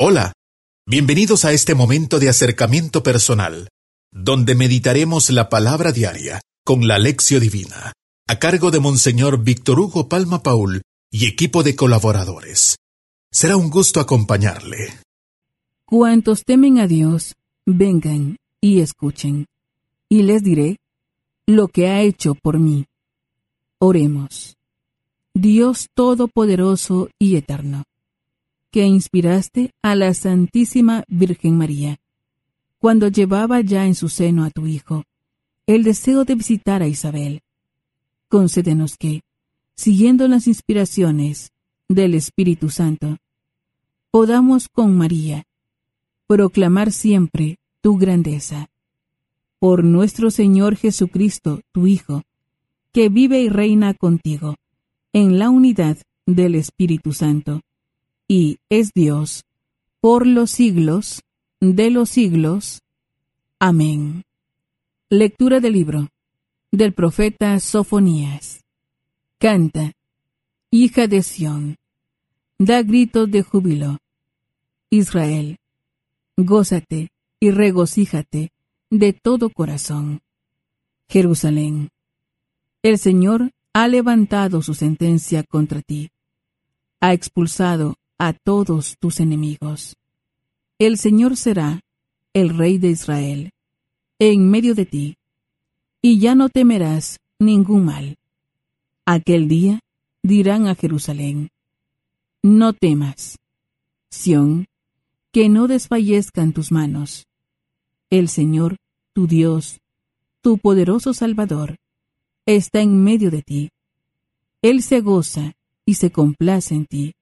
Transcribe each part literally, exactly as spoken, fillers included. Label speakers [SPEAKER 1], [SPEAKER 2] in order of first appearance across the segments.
[SPEAKER 1] Hola, bienvenidos a este momento de acercamiento personal, donde meditaremos la palabra diaria con la Lección Divina, a cargo de Monseñor Víctor Hugo Palma Paul y equipo de colaboradores. Será un gusto acompañarle.
[SPEAKER 2] Cuantos temen a Dios, vengan y escuchen, y les diré lo que ha hecho por mí. Oremos. Dios Todopoderoso y Eterno, que inspiraste a la Santísima Virgen María, cuando llevaba ya en su seno a tu Hijo el deseo de visitar a Isabel, concédenos que, siguiendo las inspiraciones del Espíritu Santo, podamos con María proclamar siempre tu grandeza. Por nuestro Señor Jesucristo, tu Hijo, que vive y reina contigo en la unidad del Espíritu Santo, y es Dios por los siglos de los siglos. Amén. Lectura del libro del profeta Sofonías. Canta, hija de Sión, da gritos de júbilo. Israel, gózate y regocíjate de todo corazón. Jerusalén, el Señor ha levantado su sentencia contra ti, ha expulsado a todos tus enemigos. El Señor será el Rey de Israel en medio de ti, y ya no temerás ningún mal. Aquel día dirán a Jerusalén: no temas, Sión, que no desfallezcan tus manos. El Señor, tu Dios, tu poderoso Salvador, está en medio de ti. Él se goza y se complace en ti.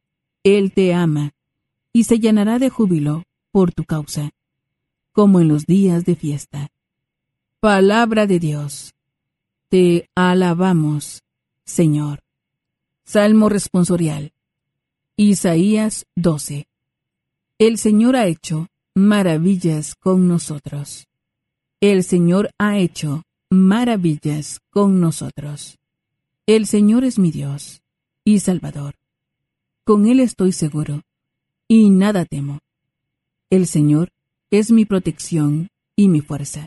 [SPEAKER 2] Él te ama y se llenará de júbilo por tu causa, como en los días de fiesta. Palabra de Dios. Te alabamos, Señor. Salmo responsorial. Isaías doce. El Señor ha hecho maravillas con nosotros. El Señor ha hecho maravillas con nosotros. El Señor es mi Dios y Salvador. Con Él estoy seguro, y nada temo. El Señor es mi protección y mi fuerza,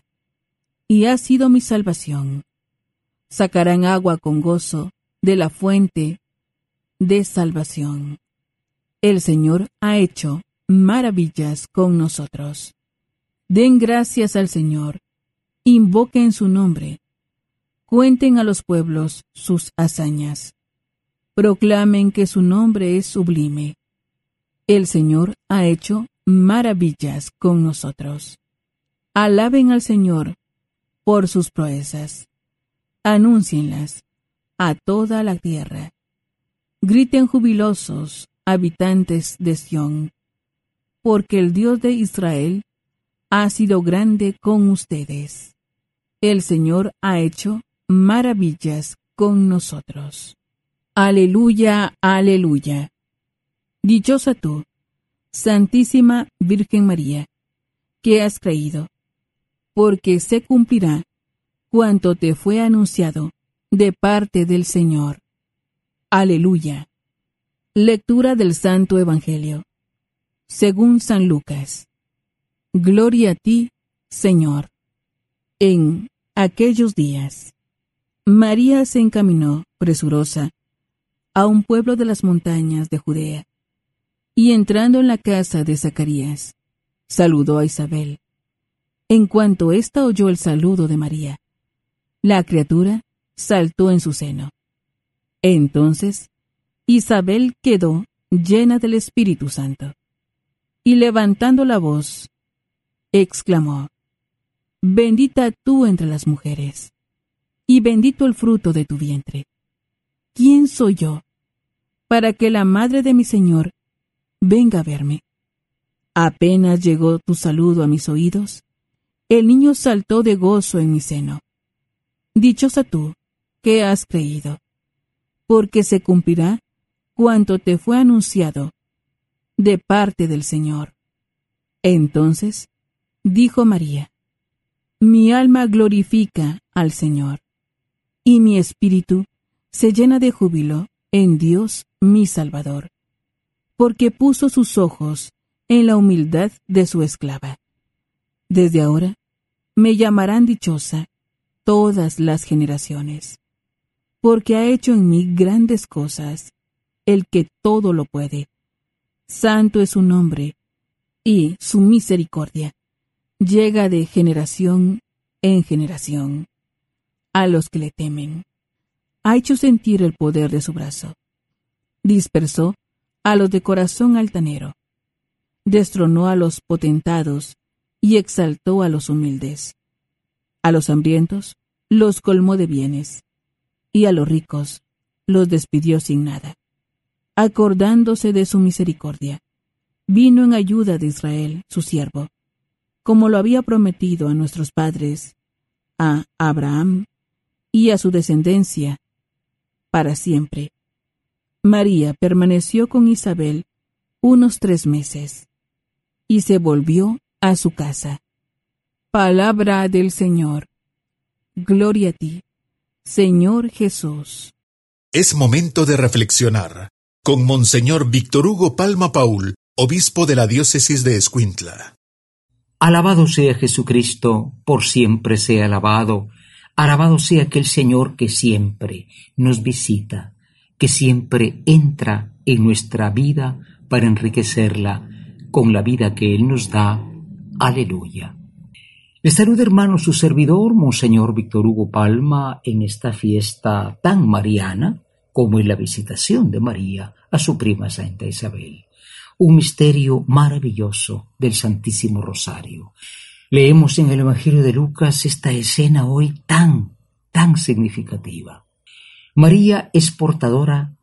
[SPEAKER 2] y ha sido mi salvación. Sacarán agua con gozo de la fuente de salvación. El Señor ha hecho maravillas con nosotros. Den gracias al Señor, invoquen su nombre, cuenten a los pueblos sus hazañas. Proclamen que su nombre es sublime. El Señor ha hecho maravillas con nosotros. Alaben al Señor por sus proezas. Anúncienlas a toda la tierra. Griten jubilosos, habitantes de Sión, porque el Dios de Israel ha sido grande con ustedes. El Señor ha hecho maravillas con nosotros. Aleluya, aleluya. Dichosa tú, Santísima Virgen María, que has creído, porque se cumplirá cuanto te fue anunciado de parte del Señor. Aleluya. Lectura del Santo Evangelio según San Lucas. Gloria a ti, Señor. En aquellos días, María se encaminó presurosa a un pueblo de las montañas de Judea, y entrando en la casa de Zacarías, saludó a Isabel. En cuanto ésta oyó el saludo de María, la criatura saltó en su seno. Entonces, Isabel quedó llena del Espíritu Santo, y levantando la voz, exclamó: bendita tú entre las mujeres, y bendito el fruto de tu vientre. ¿Quién soy yo para que la madre de mi Señor venga a verme? Apenas llegó tu saludo a mis oídos, el niño saltó de gozo en mi seno. Dichosa tú, que has creído, porque se cumplirá cuanto te fue anunciado de parte del Señor. Entonces dijo María: mi alma glorifica al Señor, y mi espíritu se llena de júbilo en Dios mi Salvador, porque puso sus ojos en la humildad de su esclava. Desde ahora me llamarán dichosa todas las generaciones, porque ha hecho en mí grandes cosas, el que todo lo puede. Santo es su nombre, y su misericordia llega de generación en generación a los que le temen. Ha hecho sentir el poder de su brazo. Dispersó a los de corazón altanero. Destronó a los potentados y exaltó a los humildes. A los hambrientos los colmó de bienes, y a los ricos los despidió sin nada. Acordándose de su misericordia, vino en ayuda de Israel, su siervo, como lo había prometido a nuestros padres, a Abraham y a su descendencia para siempre. María permaneció con Isabel unos tres meses y se volvió a su casa. Palabra del Señor. Gloria a ti, Señor Jesús.
[SPEAKER 1] Es momento de reflexionar con Monseñor Víctor Hugo Palma Paul, obispo de la diócesis de Escuintla.
[SPEAKER 3] Alabado sea Jesucristo, por siempre sea alabado. Alabado sea aquel Señor que siempre nos visita, que siempre entra en nuestra vida para enriquecerla con la vida que Él nos da. Aleluya. Les saluda, hermano, su servidor, Monseñor Víctor Hugo Palma, en esta fiesta tan mariana como es la visitación de María a su prima Santa Isabel. Un misterio maravilloso del Santísimo Rosario. Leemos en el Evangelio de Lucas esta escena hoy tan, tan significativa. María es portadora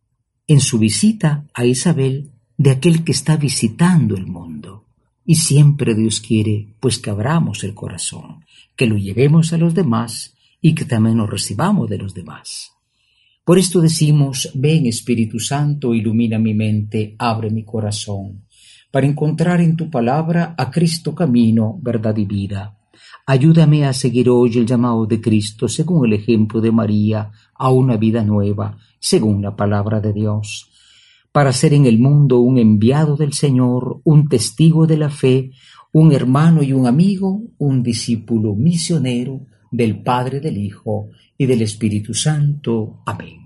[SPEAKER 3] en su visita a Isabel de aquel que está visitando el mundo. Y siempre Dios quiere, pues, que abramos el corazón, que lo llevemos a los demás y que también nos recibamos de los demás. Por esto decimos: ven Espíritu Santo, ilumina mi mente, abre mi corazón, para encontrar en tu palabra a Cristo camino, verdad y vida. Ayúdame a seguir hoy el llamado de Cristo, según el ejemplo de María, a una vida nueva, según la palabra de Dios, para ser en el mundo un enviado del Señor, un testigo de la fe, un hermano y un amigo, un discípulo misionero del Padre, del Hijo y del Espíritu Santo. Amén.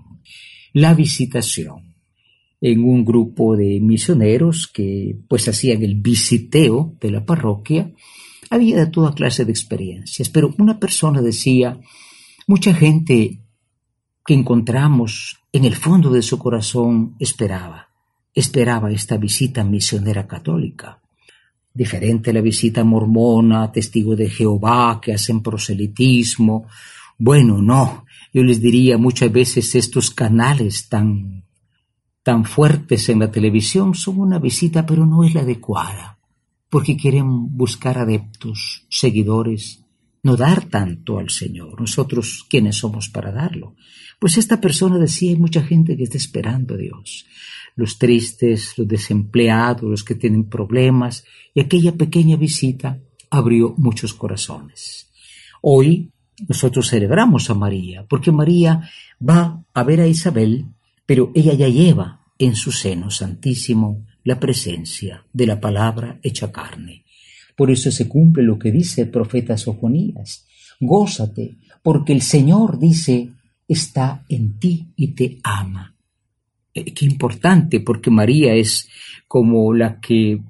[SPEAKER 3] La visitación. En un grupo de misioneros que pues hacían el visiteo de la parroquia, había de toda clase de experiencias, pero una persona decía: mucha gente que encontramos en el fondo de su corazón esperaba, esperaba esta visita misionera católica. Diferente a la visita mormona, testigo de Jehová, que hacen proselitismo. Bueno, no, yo les diría, muchas veces estos canales tan, tan fuertes en la televisión son una visita, pero no es la adecuada, porque quieren buscar adeptos, seguidores, no dar tanto al Señor. Nosotros, ¿quiénes somos para darlo? Pues esta persona decía: hay mucha gente que está esperando a Dios. Los tristes, los desempleados, los que tienen problemas, y aquella pequeña visita abrió muchos corazones. Hoy nosotros celebramos a María, porque María va a ver a Isabel, pero ella ya lleva en su seno santísimo la presencia de la palabra hecha carne. Por eso se cumple lo que dice el profeta Sofonías: gózate, porque el Señor, dice, está en ti y te ama. Eh, qué importante, porque María es como la que,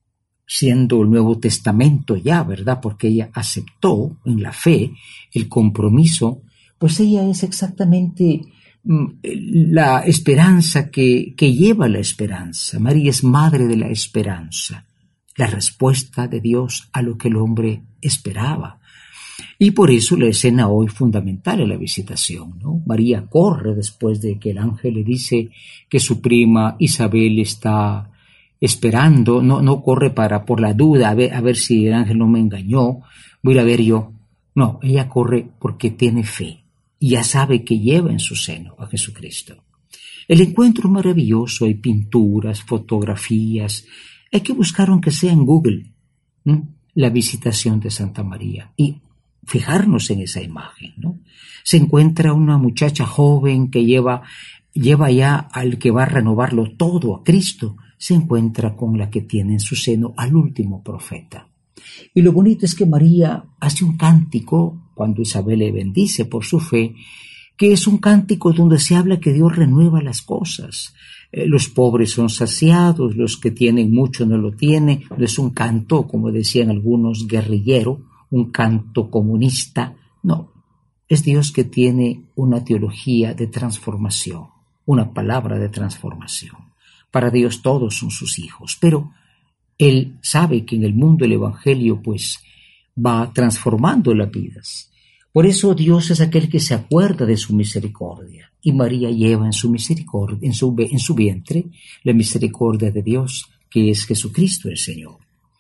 [SPEAKER 3] siendo el Nuevo Testamento ya, ¿verdad? Porque ella aceptó en la fe el compromiso, pues ella es exactamente mm, la esperanza que, que lleva la esperanza. María es madre de la esperanza, la respuesta de Dios a lo que el hombre esperaba. Y por eso la escena hoy fundamental es la visitación, ¿no? María corre después de que el ángel le dice que su prima Isabel está esperando, no, no corre para por la duda, a ver, a ver si el ángel no me engañó, voy a ver yo. No, ella corre porque tiene fe y ya sabe que lleva en su seno a Jesucristo. El encuentro es maravilloso, hay pinturas, fotografías, hay que buscar aunque sea en Google, ¿no? La visitación de Santa María y fijarnos en esa imagen, ¿no? Se encuentra una muchacha joven que lleva, lleva ya al que va a renovarlo todo, a Cristo, se encuentra con la que tiene en su seno al último profeta. Y lo bonito es que María hace un cántico cuando Isabel le bendice por su fe, que es un cántico donde se habla que Dios renueva las cosas. Eh, los pobres son saciados, los que tienen mucho no lo tienen. No es un canto, como decían algunos, guerrillero, un canto comunista. No, es Dios que tiene una teología de transformación, una palabra de transformación. Para Dios todos son sus hijos, pero Él sabe que en el mundo el Evangelio pues va transformando las vidas. Por eso Dios es aquel que se acuerda de su misericordia, y María lleva en su misericordia, en su, en su vientre, la misericordia de Dios, que es Jesucristo el Señor.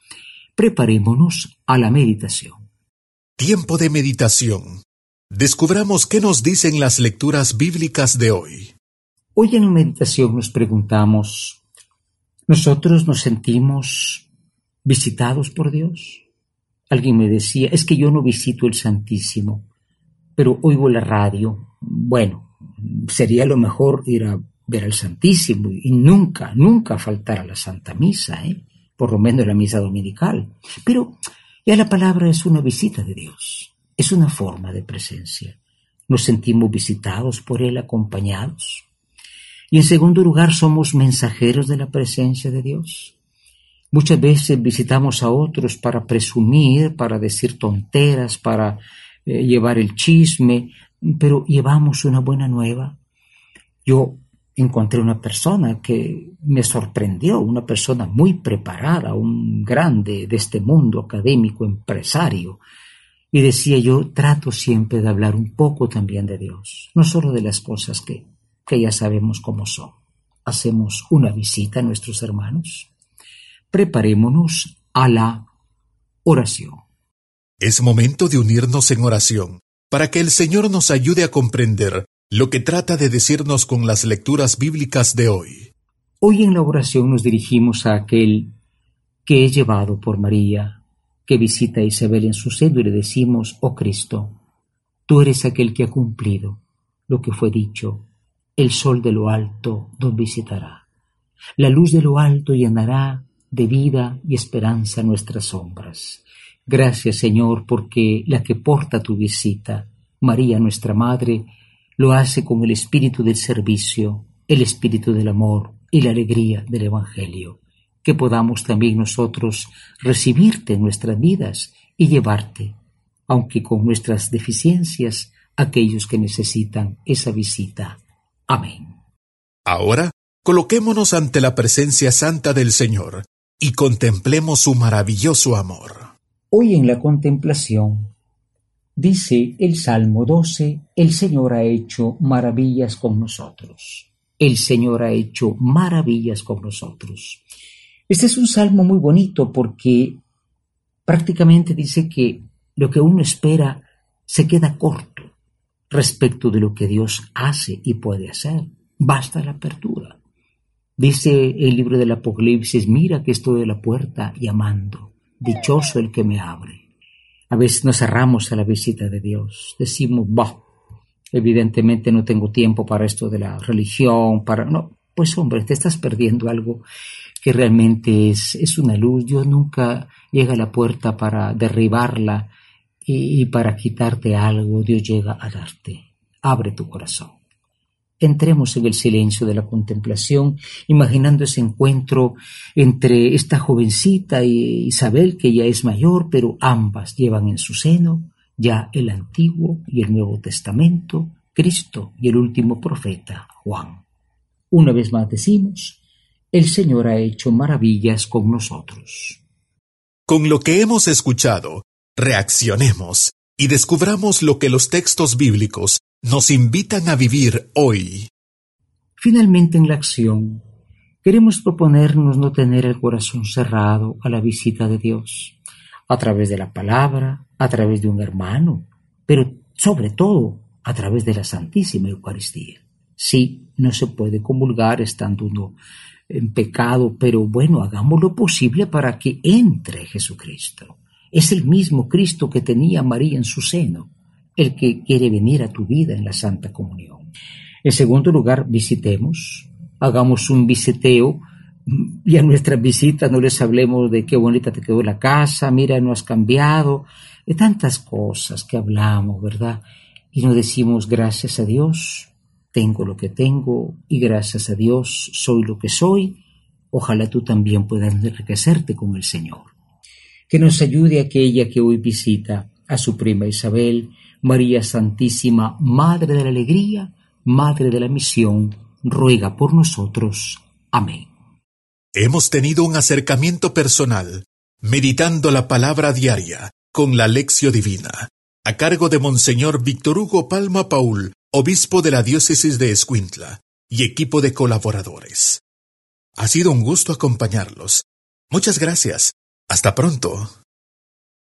[SPEAKER 3] Preparémonos a la meditación.
[SPEAKER 1] Tiempo de meditación. Descubramos qué nos dicen las lecturas bíblicas de hoy.
[SPEAKER 3] Hoy en la meditación nos preguntamos, ¿nosotros nos sentimos visitados por Dios? Alguien me decía, es que yo no visito el Santísimo, pero oigo la radio. Bueno, sería lo mejor ir a ver al Santísimo y nunca, nunca faltar a la Santa Misa, ¿eh? Por lo menos la misa dominical. Pero ya la palabra es una visita de Dios, es una forma de presencia. Nos sentimos visitados por Él, acompañados. Y en segundo lugar, somos mensajeros de la presencia de Dios. Muchas veces visitamos a otros para presumir, para decir tonteras, para eh, llevar el chisme, pero llevamos una buena nueva. Yo encontré una persona que me sorprendió, una persona muy preparada, un grande de este mundo académico, empresario, y decía, yo trato siempre de hablar un poco también de Dios, no solo de las cosas que, que ya sabemos cómo son. Hacemos una visita a nuestros hermanos. Preparémonos a la oración.
[SPEAKER 1] Es momento de unirnos en oración para que el Señor nos ayude a comprender lo que trata de decirnos con las lecturas bíblicas de hoy.
[SPEAKER 3] Hoy en la oración nos dirigimos a aquel que es llevado por María, que visita a Isabel en su seno y le decimos, oh Cristo, tú eres aquel que ha cumplido lo que fue dicho, el sol de lo alto nos visitará, la luz de lo alto llenará de vida y esperanza nuestras sombras. Gracias, Señor, porque la que porta tu visita, María nuestra Madre, lo hace con el espíritu del servicio, el espíritu del amor y la alegría del Evangelio. Que podamos también nosotros recibirte en nuestras vidas y llevarte, aunque con nuestras deficiencias, a aquellos que necesitan esa visita. Amén.
[SPEAKER 1] Ahora, coloquémonos ante la presencia santa del Señor y contemplemos su maravilloso amor.
[SPEAKER 3] Hoy en la contemplación, dice el Salmo doce, el Señor ha hecho maravillas con nosotros. El Señor ha hecho maravillas con nosotros. Este es un salmo muy bonito porque prácticamente dice que lo que uno espera se queda corto respecto de lo que Dios hace y puede hacer. Basta la apertura. Dice el libro del Apocalipsis, mira que estoy a la puerta llamando, dichoso el que me abre. A veces nos cerramos a la visita de Dios, decimos, bah, evidentemente no tengo tiempo para esto de la religión, para... No, pues hombre, te estás perdiendo algo que realmente es, es una luz. Dios nunca llega a la puerta para derribarla y, y para quitarte algo. Dios llega a darte. Abre tu corazón. Entremos en el silencio de la contemplación, imaginando ese encuentro entre esta jovencita y Isabel, que ya es mayor, pero ambas llevan en su seno ya el Antiguo y el Nuevo Testamento, Cristo y el último profeta, Juan. Una vez más decimos, el Señor ha hecho maravillas con nosotros.
[SPEAKER 1] Con lo que hemos escuchado, reaccionemos y descubramos lo que los textos bíblicos nos invitan a vivir hoy.
[SPEAKER 3] Finalmente, en la acción, queremos proponernos no tener el corazón cerrado a la visita de Dios, a través de la palabra, a través de un hermano, pero sobre todo a través de la Santísima Eucaristía. Sí, no se puede comulgar estando uno en pecado, pero bueno, hagamos lo posible para que entre Jesucristo. Es el mismo Cristo que tenía María en su seno, el que quiere venir a tu vida en la Santa Comunión. En segundo lugar, visitemos, hagamos un visiteo y a nuestras visitas no les hablemos de qué bonita te quedó la casa, mira, no has cambiado, de tantas cosas que hablamos, ¿verdad? Y no decimos gracias a Dios, tengo lo que tengo y gracias a Dios soy lo que soy. Ojalá tú también puedas enriquecerte con el Señor. Que nos ayude aquella que hoy visita a su prima Isabel, María Santísima, Madre de la Alegría, Madre de la Misión, ruega por nosotros. Amén.
[SPEAKER 1] Hemos tenido un acercamiento personal, meditando la palabra diaria con la Lección Divina, a cargo de Monseñor Víctor Hugo Palma Paul, obispo de la diócesis de Escuintla, y equipo de colaboradores. Ha sido un gusto acompañarlos. Muchas gracias. Hasta pronto.